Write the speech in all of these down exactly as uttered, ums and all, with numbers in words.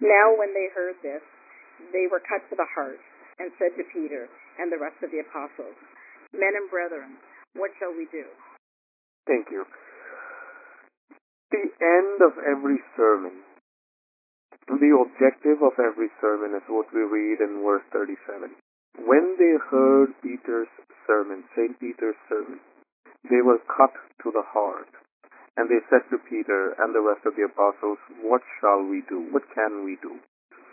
Now when they heard this, they were cut to the heart, and said to Peter and the rest of the apostles, Men and brethren, what shall we do? Thank you. The end of every sermon, the objective of every sermon is what we read in verse thirty-seven. When they heard Peter's sermon, Saint Peter's sermon, they were cut to the heart. And they said to Peter and the rest of the apostles, What shall we do? What can we do?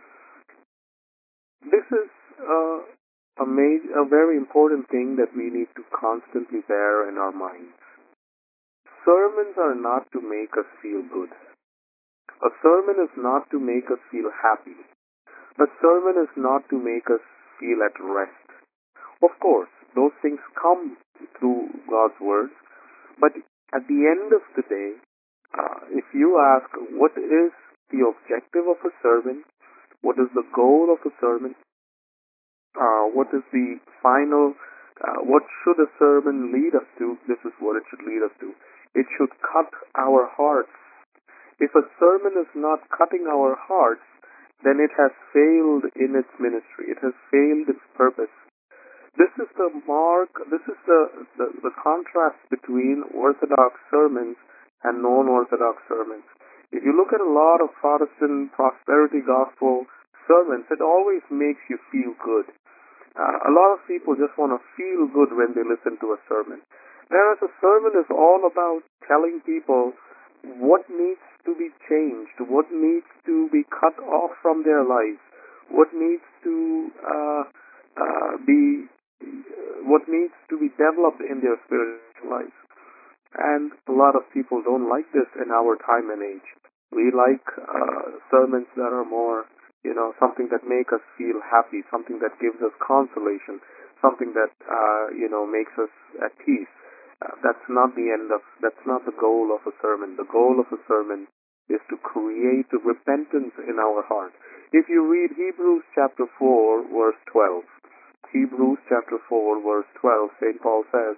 This is uh, a, major, a very important thing that we need to constantly bear in our minds. Sermons are not to make us feel good. A sermon is not to make us feel happy. A sermon is not to make us feel at rest. Of course, those things come through God's words, but at the end of the day, uh, if you ask what is the objective of a sermon, what is the goal of a sermon, uh, what is the final, uh, what should a sermon lead us to, this is what it should lead us to. It should cut our hearts. If a sermon is not cutting our hearts, then it has failed in its ministry. It has failed its purpose. This is the mark, this is the, the, the contrast between Orthodox sermons and non-Orthodox sermons. If you look at a lot of Protestant prosperity gospel sermons, it always makes you feel good. Uh, a lot of people just want to feel good when they listen to a sermon. Whereas a sermon is all about telling people what needs to be changed, what needs to be cut off from their lives, what needs to uh, uh, be what needs to be developed in their spiritual life. And a lot of people don't like this in our time and age. We like uh, sermons that are more, you know, something that make us feel happy, something that gives us consolation, something that, uh, you know, makes us at peace. Uh, that's not the end of, that's not the goal of a sermon. The goal of a sermon is to create repentance in our heart. If you read Hebrews chapter four, verse twelve, Hebrews chapter four, verse twelve, Saint Paul says,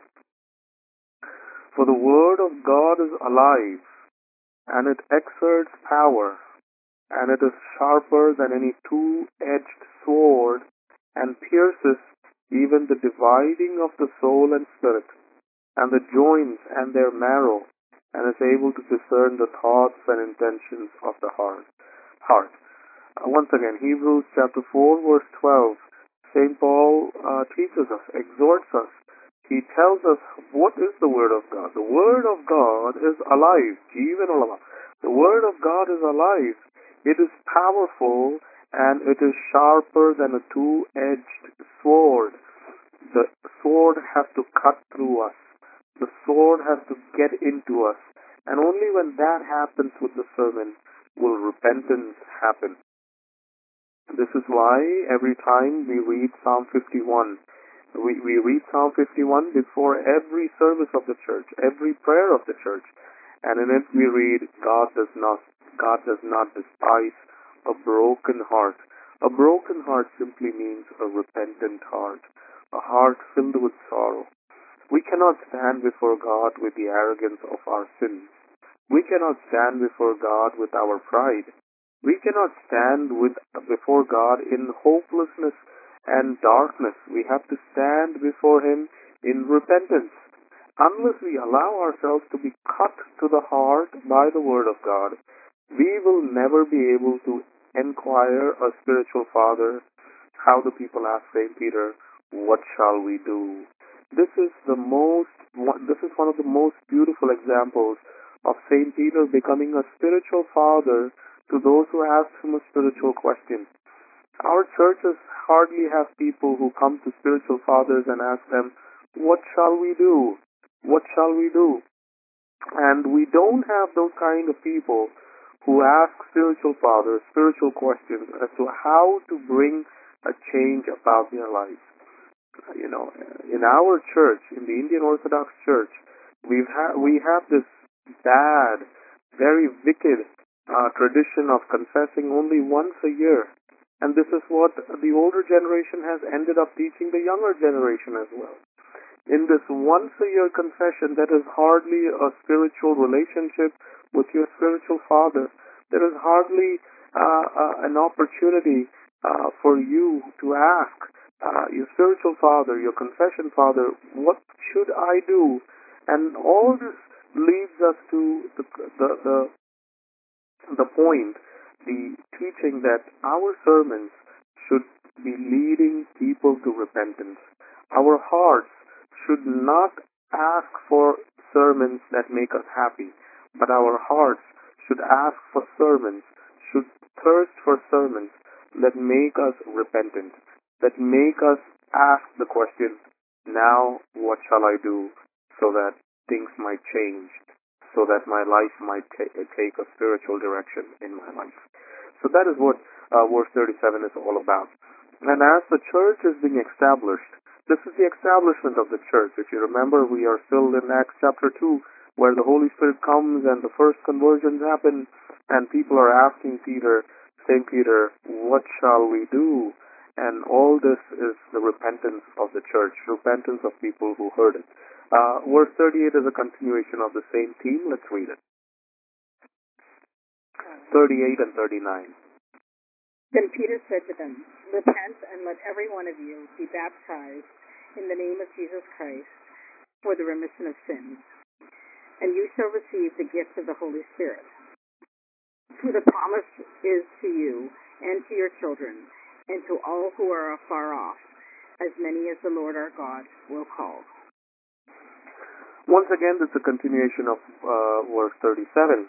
For the word of God is alive, and it exerts power, and it is sharper than any two-edged sword, and pierces even the dividing of the soul and spirit, and the joints and their marrow, and is able to discern the thoughts and intentions of the heart. heart. Uh, once again, Hebrews chapter four, verse twelve, Saint Paul uh, teaches us, exhorts us. He tells us what is the Word of God. The Word of God is alive. Jeevan ulama. The Word of God is alive. It is powerful, and it is sharper than a two-edged sword. The sword has to cut through us. The sword has to get into us. And only when that happens with the sermon will repentance happen. This is why every time we read Psalm fifty-one, we, we read Psalm fifty-one before every service of the church, every prayer of the church. And in it we read, God does not, God does not despise a broken heart. A broken heart simply means a repentant heart, a heart filled with sorrow. We cannot stand before God with the arrogance of our sins. We cannot stand before God with our pride. We cannot stand with, before God in hopelessness and darkness. We have to stand before Him in repentance. Unless we allow ourselves to be cut to the heart by the Word of God, we will never be able to inquire a spiritual father how the people ask Saint Peter, what shall we do? This is the most, this is one of the most beautiful examples of Saint Peter becoming a spiritual father to those who ask him a spiritual question. Our churches hardly have people who come to spiritual fathers and ask them, what shall we do? What shall we do? And we don't have those kind of people who ask spiritual fathers spiritual questions as to how to bring a change about their lives. You know, in our church, in the Indian Orthodox Church, we've ha- we have this bad, very wicked uh, tradition of confessing only once a year. And this is what the older generation has ended up teaching the younger generation as well. In this once-a-year confession, that is hardly a spiritual relationship with your spiritual father. There is hardly uh, uh, an opportunity uh, for you to ask uh, your spiritual father, your confession father, what should I do? And all this leads us to the the the, the point, the teaching that our sermons should be leading people to repentance. Our hearts should not ask for sermons that make us happy, but our hearts should ask for sermons, should thirst for sermons that make us repentant, that make us ask the question, now what shall I do so that things might change, so that my life might ta- take a spiritual direction in my life. So that is what uh, verse thirty-seven is all about. And as the church is being established, this is the establishment of the church. If you remember, we are still in Acts chapter two, where the Holy Spirit comes and the first conversions happen, and people are asking Peter, Saint Peter, what shall we do? And all this is the repentance of the church, repentance of people who heard it. Uh, verse thirty-eight is a continuation of the same theme. Let's read it. thirty-eight and thirty-nine. Then Peter said to them, Repent, and let every one of you be baptized in the name of Jesus Christ for the remission of sins, and you shall receive the gift of the Holy Spirit. For the promise is to you and to your children, and to all who are afar off, as many as the Lord our God will call. Once again, this is a continuation of uh, verse thirty-seven.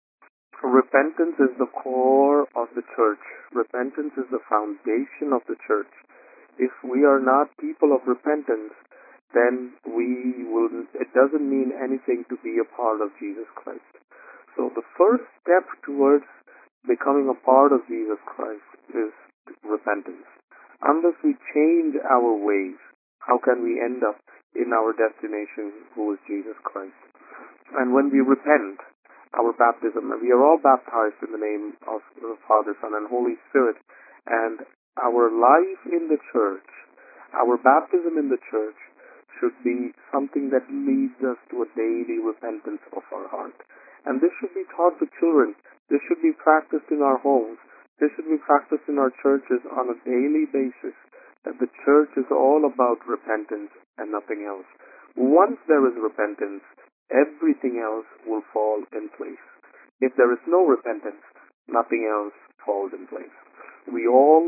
Repentance is the core of the church. Repentance is the foundation of the church. If we are not people of repentance, then we will, it doesn't mean anything to be a part of Jesus Christ. So the first step towards becoming a part of Jesus Christ is repentance. Unless we change our ways, how can we end up in our destination, who is Jesus Christ? And when we repent, our baptism, we are all baptized in the name of the Father, Son, and Holy Spirit, and our life in the church, our baptism in the church, should be something that leads us to a daily repentance of our heart. And this should be taught to children. This should be practiced in our homes. This should be practiced in our churches on a daily basis, that the church is all about repentance and nothing else. Once there is repentance, everything else will fall in place. If there is no repentance, nothing else falls in place. We all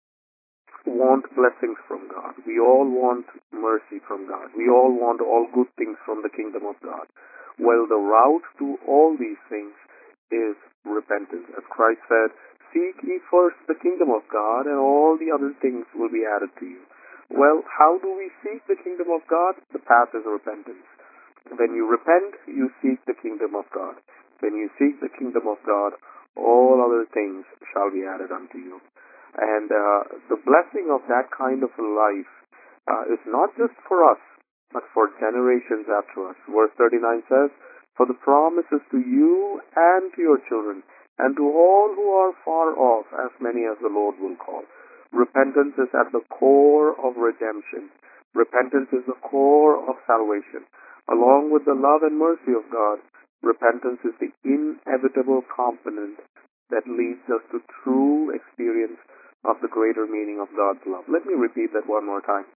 want blessings from God. We all want mercy from God. We all want all good things from the kingdom of God. Well, the route to all these things is repentance. As Christ said, seek ye first the kingdom of God, and all the other things will be added to you. Well, how do we seek the kingdom of God? The path is repentance. When you repent, you seek the kingdom of God. When you seek the kingdom of God, all other things shall be added unto you. And uh, the blessing of that kind of a life uh, is not just for us, but for generations after us. Verse thirty-nine says, For the promise is to you and to your children, and to all who are far off, as many as the Lord will call. Repentance is at the core of redemption. Repentance is the core of salvation. Along with the love and mercy of God, repentance is the inevitable component that leads us to true experience of the greater meaning of God's love. Let me repeat that one more time.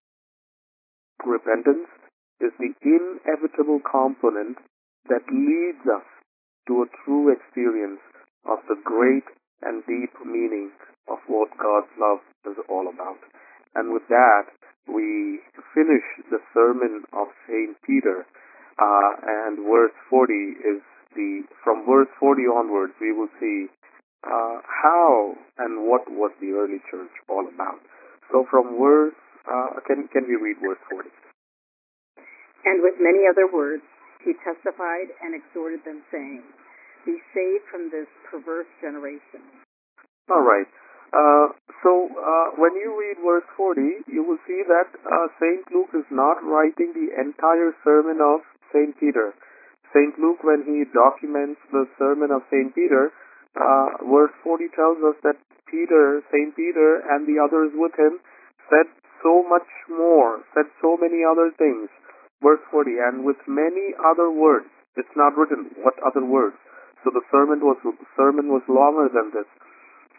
Repentance is the inevitable component that leads us to a true experience of the great and deep meaning of what God's love is all about. And with that, we finish the sermon of Saint Peter. Uh, and verse forty is the, from verse forty onwards, we will see uh, how and what was the early church all about. So from verse, uh, can, can we read verse forty? And with many other words, he testified and exhorted them, saying, Be saved from this perverse generation. All right. Uh, so uh, when you read verse forty, you will see that uh, Saint Luke is not writing the entire sermon of Saint Peter. Saint Luke, when he documents the sermon of Saint Peter, uh, verse forty tells us that Peter, Saint Peter, and the others with him said so much more, said so many other things. Verse forty, and with many other words. It's not written what other words. So the sermon was sermon was longer than this.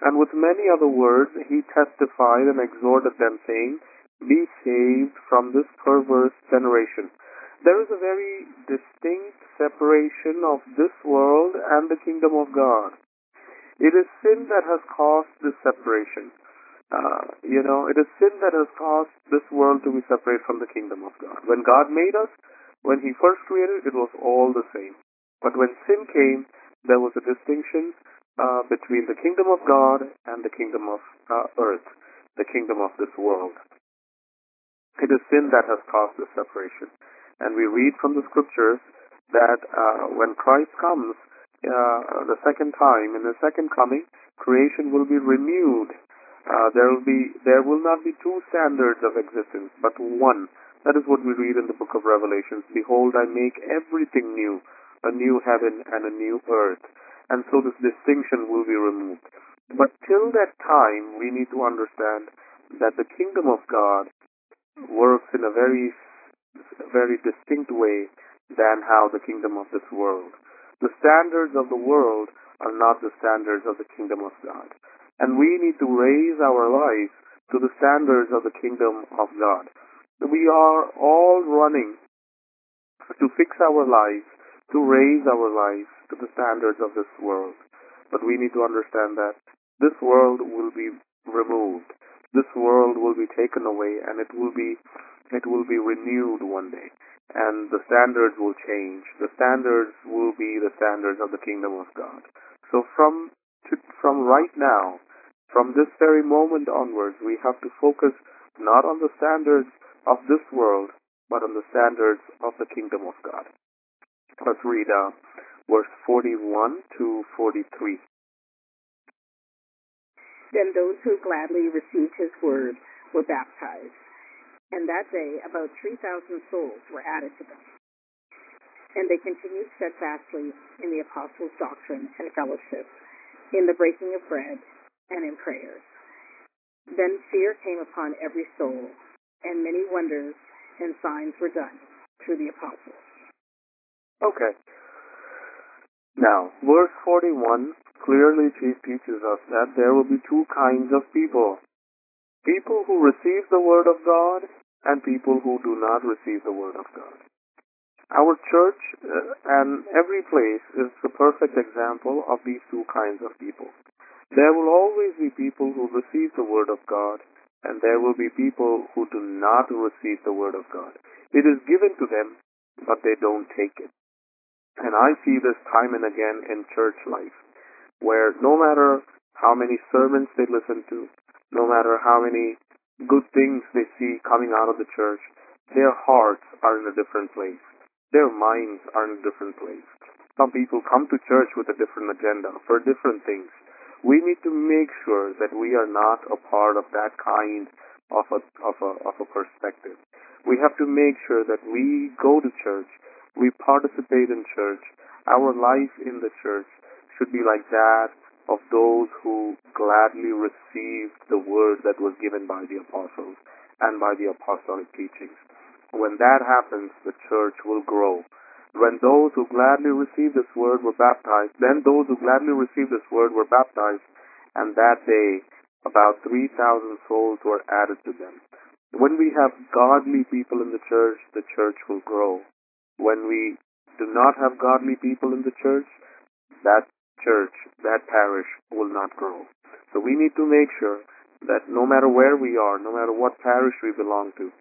And with many other words he testified and exhorted them, saying, Be saved from this perverse generation. There is a very distinct separation of this world and the kingdom of God. It is sin that has caused this separation. Uh, you know, it is sin that has caused this world to be separate from the kingdom of God. When God made us, when he first created, it was all the same. But when sin came, there was a distinction uh, between the kingdom of God and the kingdom of uh, earth, the kingdom of this world. It is sin that has caused this separation. And we read from the scriptures that uh, when Christ comes uh, the second time, in the second coming, creation will be renewed. Uh, there will be, there will not be two standards of existence, but one. That is what we read in the book of Revelations. Behold, I make everything new, a new heaven and a new earth. And so this distinction will be removed. But till that time, we need to understand that the kingdom of God works in a very, very distinct way than how the kingdom of this world. The standards of the world are not the standards of the kingdom of God. And we need to raise our lives to the standards of the kingdom of God. We are all running to fix our lives, to raise our lives to the standards of this world. But we need to understand that this world will be removed. This world will be taken away, and it will be it will be renewed one day. And the standards will change. The standards will be the standards of the kingdom of God. So from to, from right now, from this very moment onwards, we have to focus not on the standards of this world, but on the standards of the kingdom of God. Let's read uh, verse forty-one to forty-three. Then those who gladly received his word were baptized, and that day about three thousand souls were added to them. And they continued steadfastly in the apostles' doctrine and fellowship, in the breaking of bread, and in prayers. Then fear came upon every soul, and many wonders and signs were done through the apostles. Okay. Now, verse forty-one clearly teaches us that there will be two kinds of people. People who receive the word of God and people who do not receive the word of God. Our church uh, and every place is the perfect example of these two kinds of people. There will always be people who receive the word of God, and there will be people who do not receive the word of God. It is given to them, but they don't take it. And I see this time and again in church life, where no matter how many sermons they listen to, no matter how many good things they see coming out of the church, their hearts are in a different place. Their minds are in a different place. Some people come to church with a different agenda for different things. We need to make sure that we are not a part of that kind of a, of a, of a perspective. We have to make sure that we go to church, we participate in church. Our life in the church should be like that of those who gladly received the word that was given by the apostles and by the apostolic teachings. When that happens, the church will grow. When those who gladly received this word were baptized, then those who gladly received this word were baptized, and that day about three thousand souls were added to them. When we have godly people in the church, the church will grow. When we do not have godly people in the church, that church, that parish will not grow. So we need to make sure that no matter where we are, no matter what parish we belong to,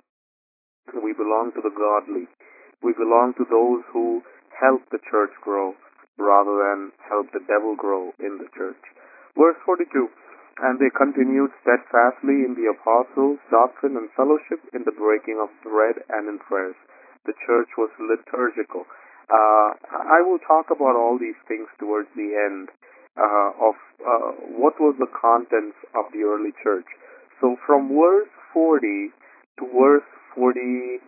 we belong to the godly. We belong to those who help the church grow rather than help the devil grow in the church. Verse forty-two, and they continued steadfastly in the apostles' doctrine and fellowship, in the breaking of bread and in prayers. The church was liturgical. Uh, I will talk about all these things towards the end uh, of uh, what was the contents of the early church. So from verse forty to verse forty-seven,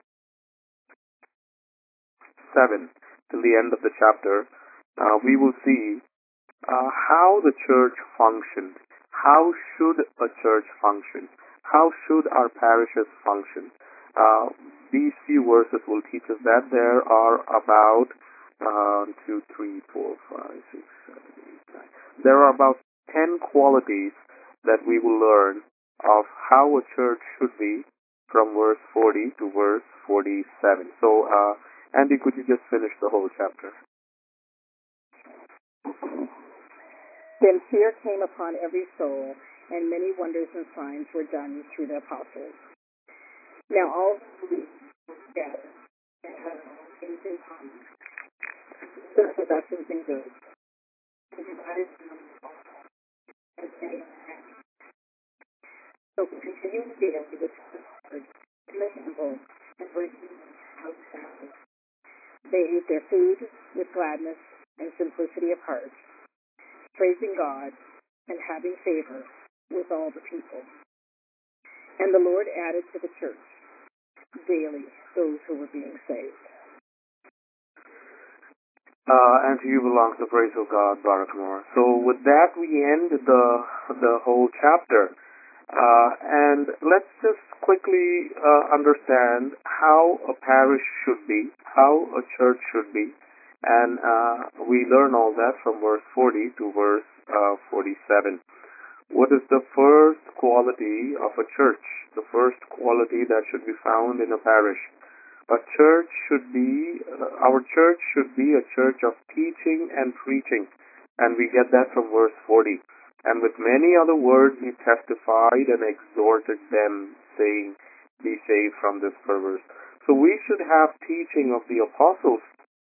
till the end of the chapter, uh, we will see uh, how the church functioned. How should a church function? How should our parishes function? Uh, these few verses will teach us that there are about uh, two, three, four, five, six, seven, eight, nine. There are about ten qualities that we will learn of how a church should be from verse forty to verse forty-seven. So, uh, Andy, could you just finish the whole chapter? Then fear came upon every soul, and many wonders and signs were done through the apostles. Now all believed together and had all things in common. The possessions and goods, and divided them as many had. So continuing daily with the Lord in the temple and breaking house to house. They ate their food with gladness and simplicity of heart, praising God and having favor with all the people. And the Lord added to the church daily those who were being saved. Uh, and to you belongs the praise of God, Barakamore. So with that, we end the the whole chapter. Uh, and let's just quickly uh, understand how a parish should be, how a church should be. And uh, we learn all that from verse forty to verse uh, forty-seven. What is the first quality of a church? The first quality that should be found in a parish. A church should be, uh, our church should be a church of teaching and preaching. And we get that from verse forty. And with many other words he testified and exhorted them, saying, be saved from this perverse. So we should have teaching of the apostles,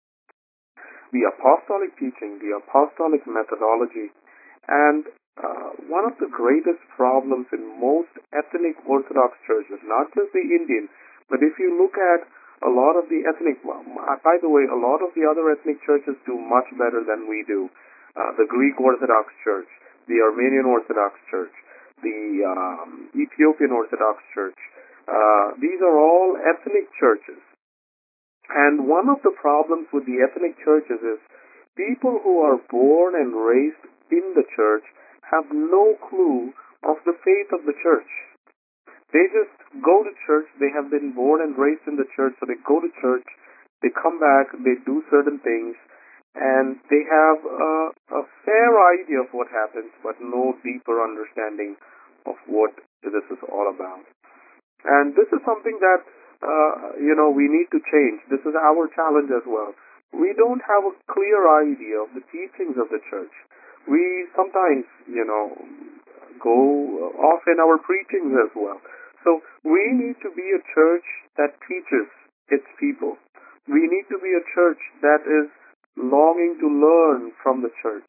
the apostolic teaching, the apostolic methodology. And uh, one of the greatest problems in most ethnic Orthodox churches, not just the Indian, but if you look at a lot of the ethnic, by the way, a lot of the other ethnic churches do much better than we do. Uh, the Greek Orthodox Church, the Armenian Orthodox Church, the um, Ethiopian Orthodox Church. Uh, these are all ethnic churches. And one of the problems with the ethnic churches is people who are born and raised in the church have no clue of the faith of the church. They just go to church, they have been born and raised in the church, so they go to church, they come back, they do certain things, and they have a, a fair idea of what happens, but no deeper understanding of what this is all about. And this is something that, uh, you know, we need to change. This is our challenge as well. We don't have a clear idea of the teachings of the church. We sometimes, you know, go off in our preachings as well. So we need to be a church that teaches its people. We need to be a church that is longing to learn from the church.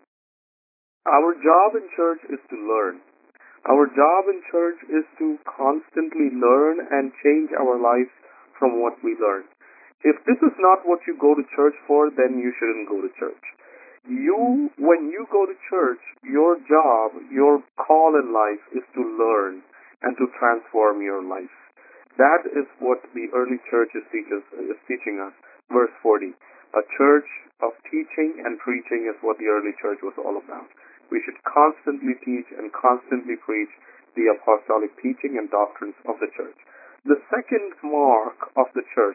Our job in church is to learn. Our job in church is to constantly learn and change our lives from what we learn. If this is not what you go to church for, then you shouldn't go to church. You, when you go to church, your job, your call in life is to learn and to transform your life. That is what the early church is, teaches, is teaching us. Verse forty. A church of teaching and preaching is what the early church was all about. We should constantly teach and constantly preach the apostolic teaching and doctrines of the church. The second mark of the church,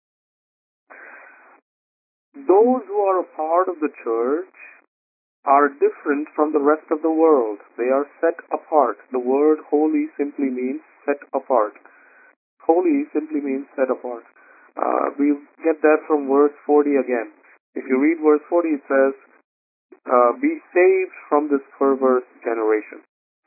those who are a part of the church are different from the rest of the world. They are set apart. The word holy simply means set apart. Holy simply means set apart. Uh, we get that from verse forty again. If you read verse forty, it says, uh, be saved from this perverse generation.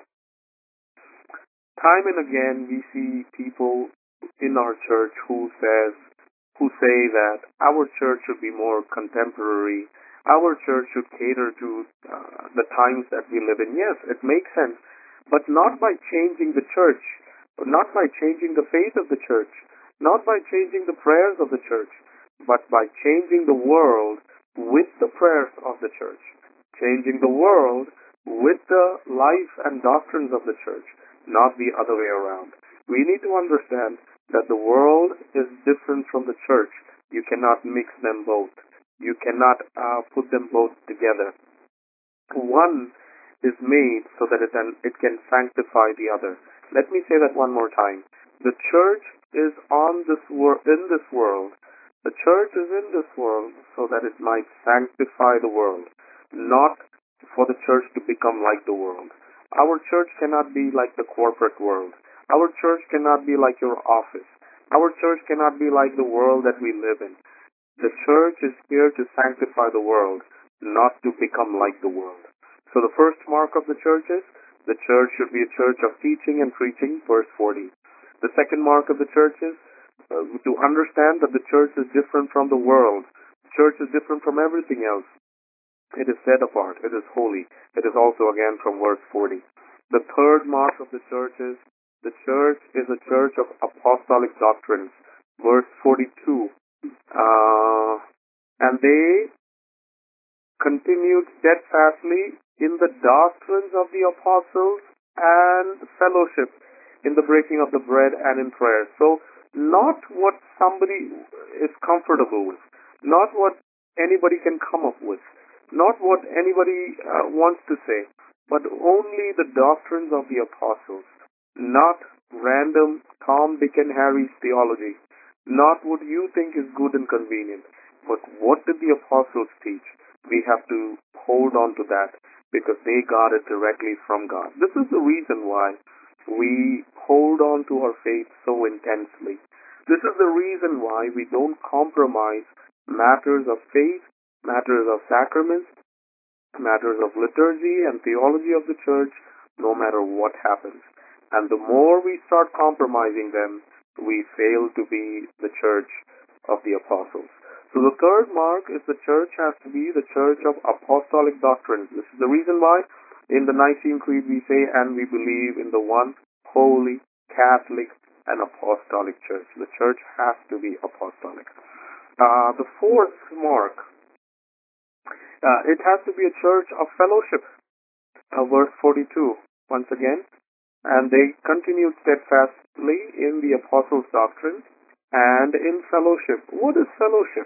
Time and again we see people in our church who says, who say that our church should be more contemporary. Our church should cater to uh, the times that we live in. Yes, it makes sense, but not by changing the church, not by changing the faith of the church, not by changing the prayers of the church, but by changing the world with the prayers of the church, changing the world with the life and doctrines of the church, not the other way around. We need to understand that the world is different from the church. You cannot mix them both. You cannot uh, put them both together. One is made so that it can, it can sanctify the other. Let me say that one more time. The church is on this wor- in this world. The church is in this world so that it might sanctify the world, not for the church to become like the world. Our church cannot be like the corporate world. Our church cannot be like your office. Our church cannot be like the world that we live in. The church is here to sanctify the world, not to become like the world. So the first mark of the church is the church should be a church of teaching and preaching, verse forty. The second mark of the church is uh, to understand that the church is different from the world. The church is different from everything else. It is set apart. It is holy. It is also again from verse forty. The third mark of the church is the church is a church of apostolic doctrines. Verse forty-two. Uh, and they continued steadfastly in the doctrines of the apostles and fellowship, in the breaking of the bread and in prayer. So, not what somebody is comfortable with, not what anybody can come up with, not what anybody uh, wants to say, but only the doctrines of the apostles, not random Tom, Dick, and Harry's theology, not what you think is good and convenient, but what did the apostles teach? We have to hold on to that because they got it directly from God. This is the reason why we hold on to our faith so intensely. This is the reason why we don't compromise matters of faith, matters of sacraments, matters of liturgy and theology of the church, no matter what happens. And the more we start compromising them, we fail to be the church of the apostles. So the third mark is the church has to be the church of apostolic doctrines. This is the reason why in the Nicene Creed we say, and we believe in the one holy, Catholic, and apostolic church. The church has to be apostolic. Uh, the fourth mark, uh, it has to be a church of fellowship. Uh, verse forty-two, once again. And they continued steadfastly in the apostles' doctrine and in fellowship. What is fellowship?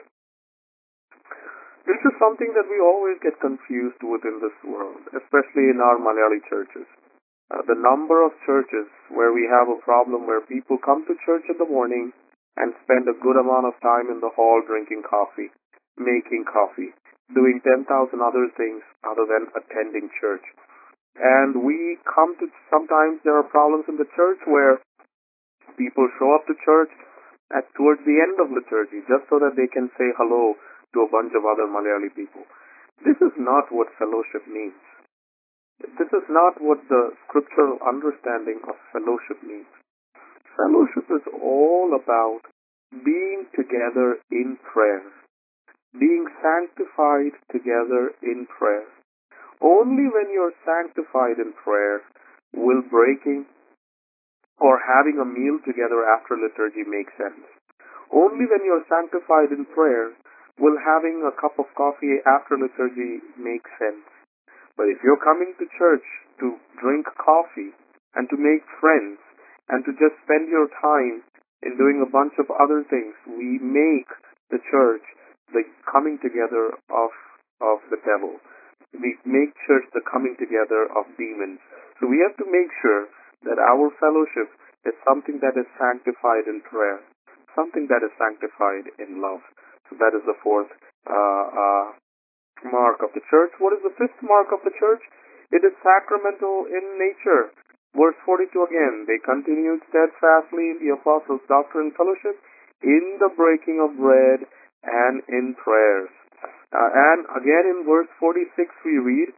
This is something that we always get confused with in this world, especially in our Malayali churches. Uh, the number of churches where we have a problem where people come to church in the morning and spend a good amount of time in the hall drinking coffee, making coffee, doing ten thousand other things other than attending church. And we come to, sometimes there are problems in the church where people show up to church at towards the end of liturgy just so that they can say hello to a bunch of other Malayali people. This is not what fellowship means. This is not what the scriptural understanding of fellowship means. Fellowship is all about being together in prayer, being sanctified together in prayer. Only when you're sanctified in prayer will breaking or having a meal together after liturgy make sense. Only when you're sanctified in prayer will having a cup of coffee after liturgy make sense. But if you're coming to church to drink coffee and to make friends and to just spend your time in doing a bunch of other things, we make the church the coming together of of the devil. We make church the coming together of demons. So we have to make sure that our fellowship is something that is sanctified in prayer, something that is sanctified in love. So that is the fourth uh, uh, mark of the church. What is the fifth mark of the church? It is sacramental in nature. Verse forty-two again, they continued steadfastly in the apostles' doctrine and fellowship, in the breaking of bread, and in prayers. Uh, and again in verse forty-six we read,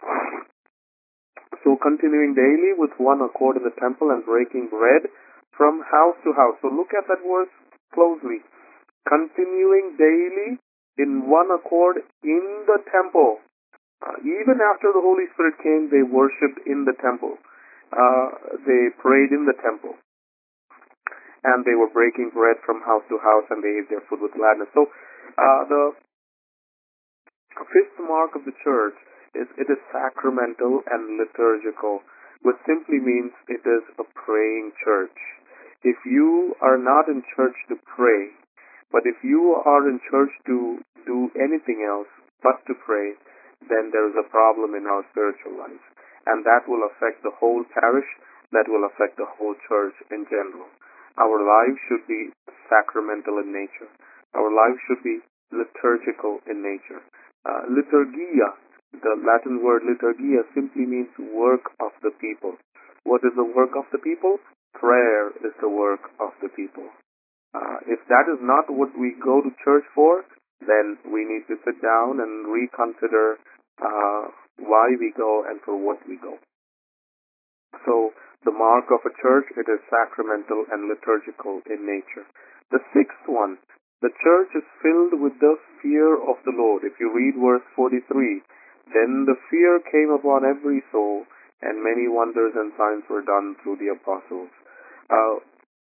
so continuing daily with one accord in the temple and breaking bread from house to house. So look at that verse closely. Continuing daily in one accord in the temple. Uh, even after the Holy Spirit came, they worshipped in the temple. Uh, they prayed in the temple. And they were breaking bread from house to house, and they ate their food with gladness. So uh, the fifth mark of the church is it is sacramental and liturgical, which simply means it is a praying church. If you are not in church to pray, but if you are in church to do anything else but to pray, then there is a problem in our spiritual life. And that will affect the whole parish, that will affect the whole church in general. Our lives should be sacramental in nature. Our lives should be liturgical in nature. Uh, liturgia The Latin word liturgia simply means work of the people. What is the work of the people? Prayer is the work of the people. Uh, if that is not what we go to church for, then we need to sit down and reconsider uh, why we go and for what we go. So the mark of a church, it is sacramental and liturgical in nature. The sixth one, the church is filled with the fear of the Lord. If you read verse forty-three, then the fear came upon every soul, and many wonders and signs were done through the apostles. Uh,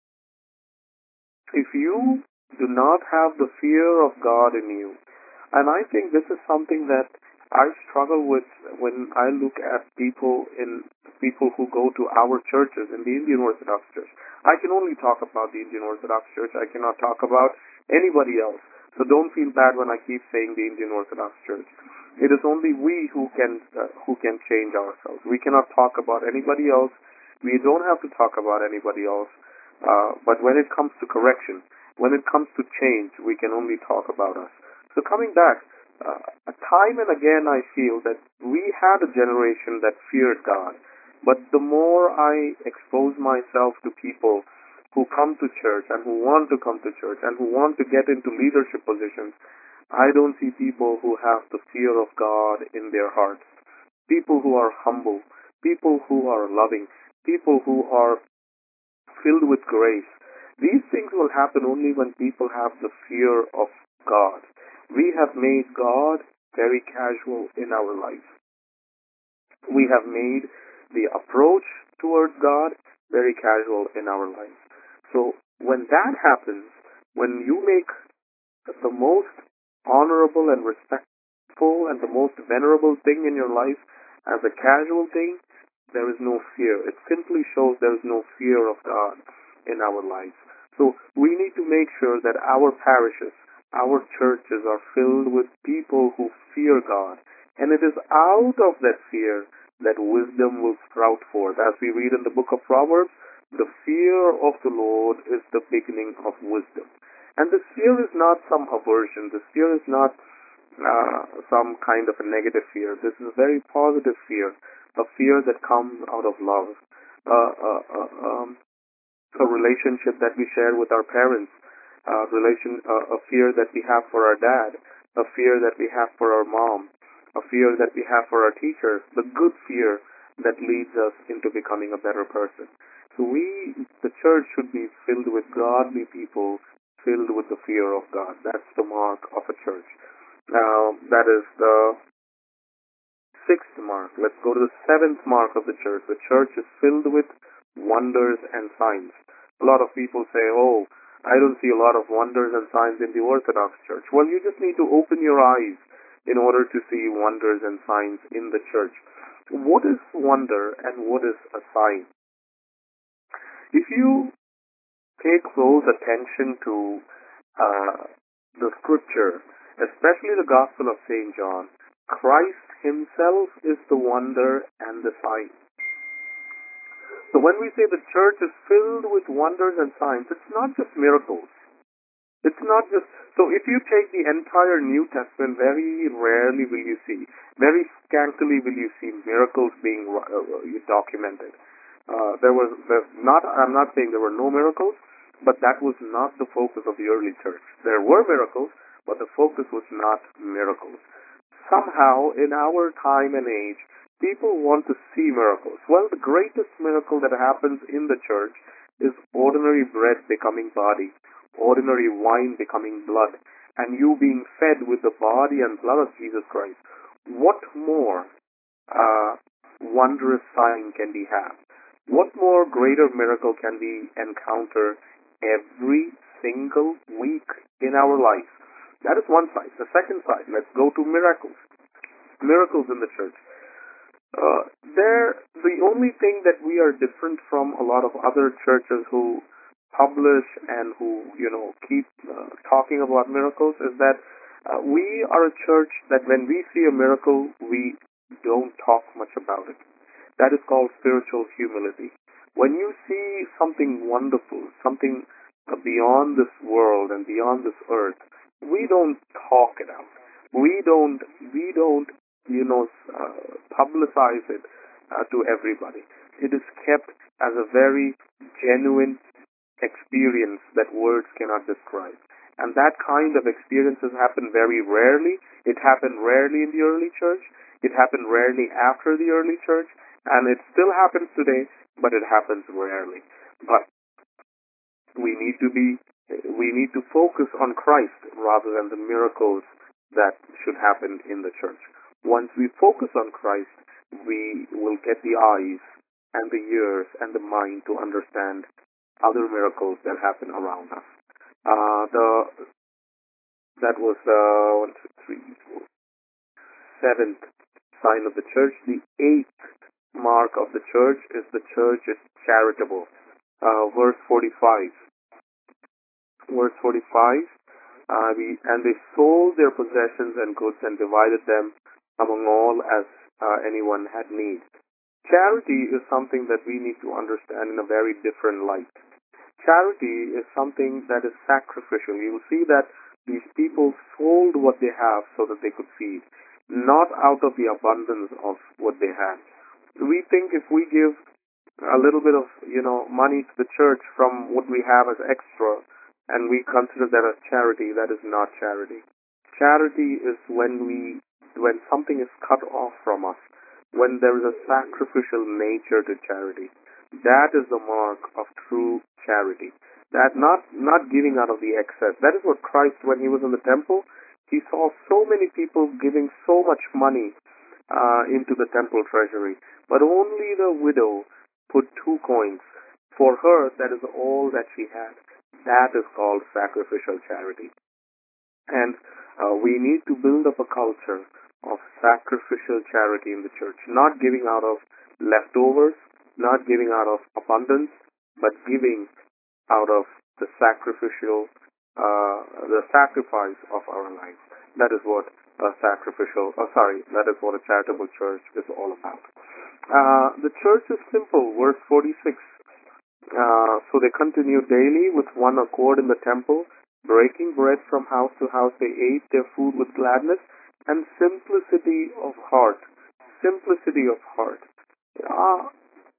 if you do not have the fear of God in you, and I think this is something that I struggle with when I look at people in people who go to our churches in the Indian Orthodox Church. I can only talk about the Indian Orthodox Church. I cannot talk about anybody else. So don't feel bad when I keep saying the Indian Orthodox Church. It is only we who can uh, who can change ourselves. We cannot talk about anybody else. We don't have to talk about anybody else. Uh, but when it comes to correction, when it comes to change, we can only talk about us. So coming back, uh, time and again I feel that we had a generation that feared God. But the more I expose myself to people who come to church and who want to come to church and who want to get into leadership positions, I don't see people who have the fear of God in their hearts. People who are humble, people who are loving, people who are filled with grace. These things will happen only when people have the fear of God. We have made God very casual in our life. We have made the approach towards God very casual in our life. So when that happens, when you make the most honorable and respectful and the most venerable thing in your life as a casual thing, there is no fear. It simply shows there is no fear of God in our lives. So we need to make sure that our parishes, our churches are filled with people who fear God. And it is out of that fear that wisdom will sprout forth. As we read in the book of Proverbs, the fear of the Lord is the beginning of wisdom. And this fear is not some aversion. This fear is not uh, some kind of a negative fear. This is a very positive fear, a fear that comes out of love, uh, uh, uh, um, a relationship that we share with our parents, uh, relation, uh, a fear that we have for our dad, a fear that we have for our mom, a fear that we have for our teachers, the good fear that leads us into becoming a better person. So we, the church, should be filled with godly people, filled with the fear of God. That's the mark of a church. Now, that is the sixth mark. Let's go to the seventh mark of the church. The church is filled with wonders and signs. A lot of people say, oh, I don't see a lot of wonders and signs in the Orthodox Church. Well, you just need to open your eyes in order to see wonders and signs in the church. What is wonder and what is a sign? If you pay close attention to uh, the scripture, especially the Gospel of Saint John, Christ himself is the wonder and the sign. So when we say the church is filled with wonders and signs, it's not just miracles. It's not just, so if you take the entire New Testament, very rarely will you see, very scantily will you see miracles being uh, documented. Uh, there was, there, not, I'm not saying there were no miracles, but that was not the focus of the early church. There were miracles, but the focus was not miracles. Somehow, in our time and age, people want to see miracles. Well, the greatest miracle that happens in the church is ordinary bread becoming body, ordinary wine becoming blood, and you being fed with the body and blood of Jesus Christ. What more uh, wondrous sign can we have? What more greater miracle can we encounter every single week in our life? That is one side. The second side, let's go to miracles. Miracles in the church. Uh, they're the only thing that we are different from a lot of other churches who publish and who, you know, keep uh, talking about miracles is that uh, we are a church that when we see a miracle, we don't talk much about it. That is called spiritual humility. When you see something wonderful, something uh, beyond this world and beyond this earth, we don't talk it out. We don't, we don't you know, uh, publicize it uh, to everybody. It is kept as a very genuine experience that words cannot describe. And that kind of experiences happen very rarely. It happened rarely in the early church. It happened rarely after the early church. And it still happens today, but it happens rarely. But we need to be, we need to focus on Christ rather than the miracles that should happen in the church. Once we focus on Christ, we will get the eyes and the ears and the mind to understand other miracles that happen around us. Uh, the that was the one, two, three, four, seventh sign of the church. The eighth mark of the church is the church is charitable. Uh, verse forty-five. Verse forty-five. Uh, we, and they sold their possessions and goods and divided them among all as uh, anyone had need. Charity is something that we need to understand in a very different light. Charity is something that is sacrificial. You will see that these people sold what they have so that they could feed, not out of the abundance of what they had. We think if we give a little bit of, you know, money to the church from what we have as extra, and we consider that as charity, that is not charity. Charity is when we, when something is cut off from us, when there is a sacrificial nature to charity. That is the mark of true charity. That not, not giving out of the excess. That is what Christ, when he was in the temple, he saw so many people giving so much money uh, into the temple treasury. But only the widow put two coins. For her, that is all that she had. That is called sacrificial charity. And uh, we need to build up a culture of sacrificial charity in the church. Not giving out of leftovers, not giving out of abundance, but giving out of the sacrificial, uh, the sacrifice of our lives. That is what a sacrificial, oh, sorry, that is what a charitable church is all about. Uh, the church is simple, verse forty-six. Uh, so they continued daily with one accord in the temple, breaking bread from house to house. They ate their food with gladness and simplicity of heart. Simplicity of heart. Uh,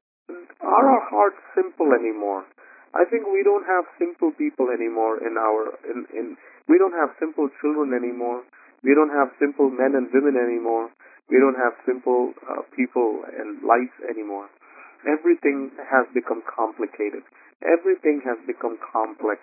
are our hearts simple anymore? I think we don't have simple people anymore in our, in, in, we don't have simple children anymore. We don't have simple men and women anymore. We don't have simple uh, people and lives anymore. Everything has become complicated. Everything has become complex.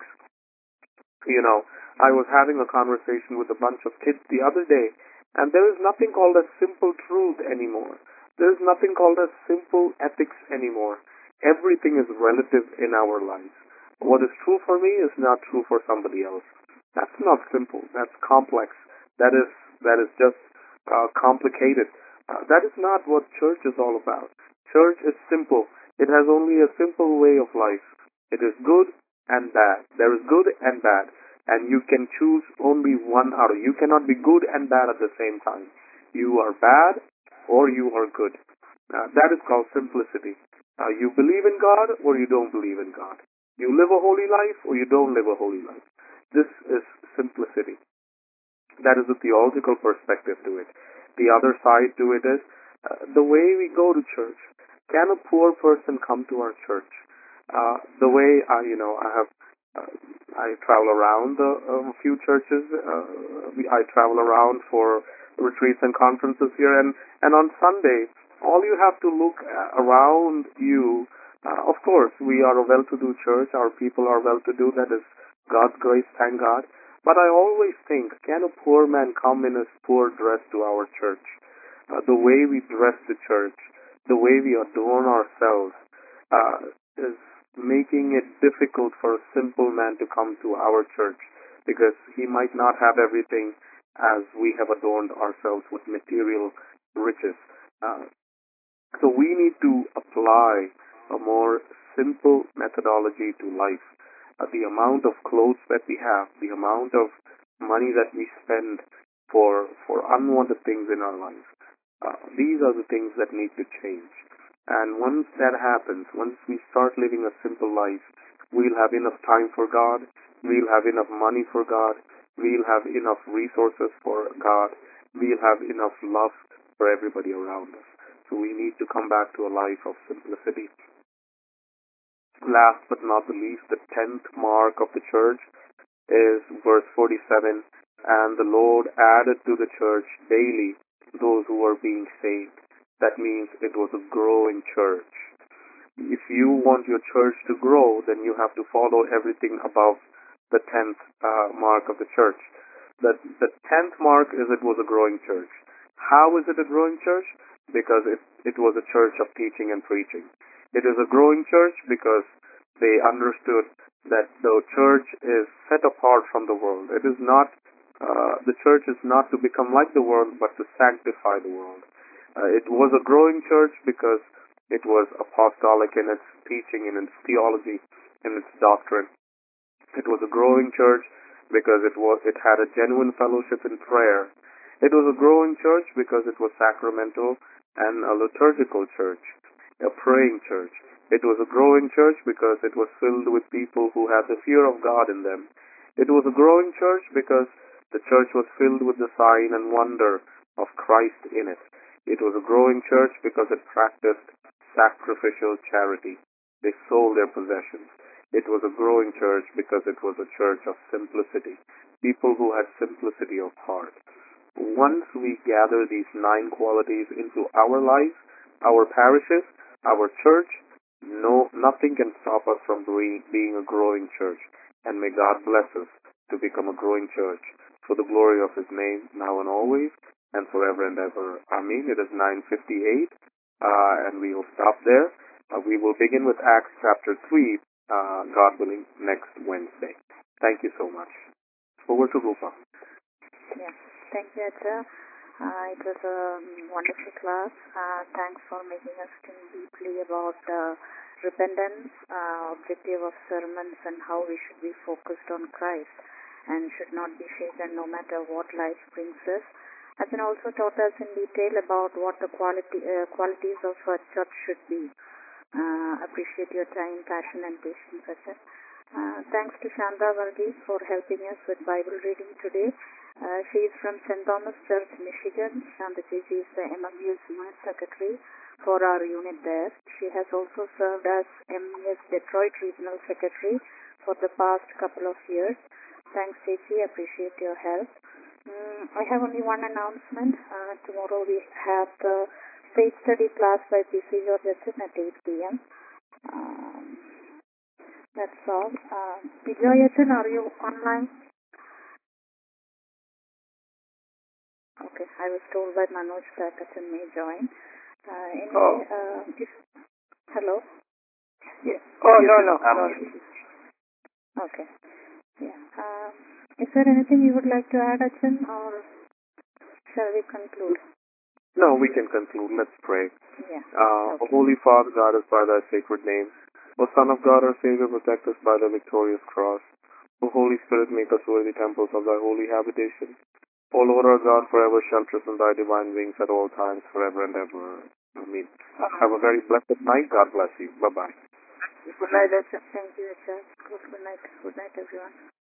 You know, I was having a conversation with a bunch of kids the other day, and there is nothing called a simple truth anymore. There is nothing called a simple ethics anymore. Everything is relative in our lives. What is true for me is not true for somebody else. That's not simple. That's complex. That is that is just uh, complicated. Uh, that is not what church is all about. Church is simple. It has only a simple way of life. It is good and bad. There is good and bad. And you can choose only one out of it. You cannot be good and bad at the same time. You are bad or you are good. Uh, that is called simplicity. Uh, you believe in God or you don't believe in God. You live a holy life or you don't live a holy life. This is simplicity. That is the theological perspective to it. The other side to it is uh, the way we go to church. Can a poor person come to our church? Uh, the way I, you know, I have, uh, I travel around a uh, few churches. Uh, we, I travel around for retreats and conferences here, and and on Sunday, all you have to look around you. Uh, of course, we are a well-to-do church. Our people are well-to-do. That is God's grace, thank God. But I always think, can a poor man come in his poor dress to our church? Uh, the way we dress the church, the way we adorn ourselves, uh, is making it difficult for a simple man to come to our church because he might not have everything as we have adorned ourselves with material riches. Uh, so we need to apply a more simple methodology to life. Uh, the amount of clothes that we have, the amount of money that we spend for for unwanted things in our life. Uh, these are the things that need to change. And once that happens, once we start living a simple life, we'll have enough time for God, we'll have enough money for God, we'll have enough resources for God, we'll have enough love for everybody around us. So we need to come back to a life of simplicity. Last but not the least, the tenth mark of the church is verse forty-seven, and the Lord added to the church daily those who were being saved. That means it was a growing church. If you want your church to grow, then you have to follow everything above the tenth uh, mark of the church. The, the tenth mark is it was a growing church. How is it a growing church? Because it, it was a church of teaching and preaching. It is a growing church because they understood that the church is set apart from the world. It is not, uh, the church is not to become like the world, but to sanctify the world. Uh, it was a growing church because it was apostolic in its teaching, in its theology, in its doctrine. It was a growing church because it was it had a genuine fellowship in prayer. It was a growing church because it was sacramental and a liturgical church, a praying church. It was a growing church because it was filled with people who had the fear of God in them. It was a growing church because the church was filled with the sign and wonder of Christ in it. It was a growing church because it practiced sacrificial charity. They sold their possessions. It was a growing church because it was a church of simplicity. People who had simplicity of heart. Once we gather these nine qualities into our lives, our parishes, our church, no, nothing can stop us from being, being a growing church. And may God bless us to become a growing church for the glory of His name, now and always, and forever and ever. Amen. It is nine fifty-eight, uh, and we will stop there. Uh, we will begin with Acts chapter three, uh, God willing, next Wednesday. Thank you so much. Over to Rupa. Yeah, thank you, Acha. Uh, it was a wonderful class. Uh, thanks for making us think deeply about uh, repentance, uh, objective of sermons, and how we should be focused on Christ and should not be shaken no matter what life brings us. Achan also taught us in detail about what the quality uh, qualities of a church should be. Uh, appreciate your time, passion, and patience, Achan. Uh, thanks to Shanda Varghese for helping us with Bible reading today. Uh, she is from Saint Thomas Church, Michigan. Shanda Jiji is the M M U S Unit Secretary for our unit there. She has also served as M E S Detroit Regional Secretary for the past couple of years. Thanks, Jiji. Appreciate your help. Mm, I have only one announcement. Uh, tomorrow we have the faith study class by P C George Achan at eight p.m. Um, that's all. Uh, Vijay Achan, are you online? Okay, I was told by Manoj that Achan may join. Uh, anyway, oh. uh, if, hello? Yeah. Oh, yes, no, no. I'm no. Okay. Yeah. Uh, is there anything you would like to add, Achan, or shall we conclude? No, we can conclude. Let's pray. Yeah. Uh, Okay. Holy Father, guide us by Thy sacred name. O Son of God, our Savior, protect us by the victorious cross. O Holy Spirit, make us worthy temples of Thy holy habitation. O Lord our God, forever shelter us in Thy divine wings at all times, forever and ever. Amen. Have a very blessed night. God bless you. Bye-bye. Good night, Achan. Thank you, Achan. Good night. Good night, everyone.